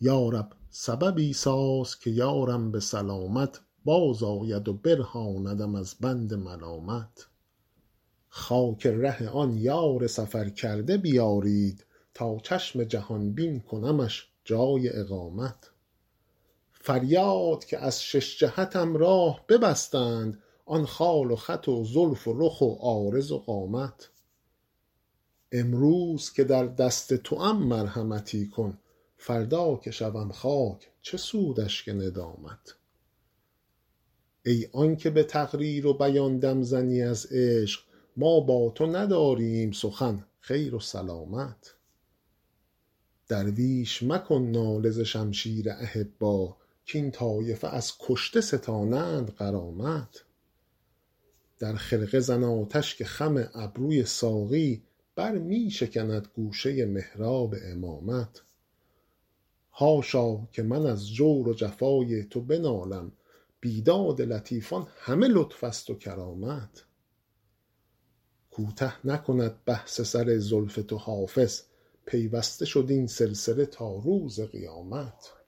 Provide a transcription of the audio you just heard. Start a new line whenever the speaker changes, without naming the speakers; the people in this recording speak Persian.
یارب سببی ساز که یارم به سلامت باز آید و برهاندم از بند ملامت. خاک ره آن یار سفر کرده بیارید تا چشم جهان بین کنمش جای اقامت. فریاد که از شش جهتم راه ببستند آن خال و خط و زلف و رخ و عارض و قامت. امروز که در دست توام مرحمتی کن فردا که شوم خاک چه سودش که ندامت. ای آن که به تقریر و بیان دم زنی از عشق ما با تو نداریم سخن خیر و سلامت. درویش مکن ناله ز شمشیر احبا کاین طایفه از کشته ستانند غرامت. در خرقه زن آتش که خم ابروی ساقی بر می شکند گوشه محراب امامت. حاشا که من از جور و جفای تو بنالم بیداد لطیفان همه لطف است و کرامت. کوته نکند بحث سر زلف تو حافظ پیوسته شد این سلسله تا روز قیامت.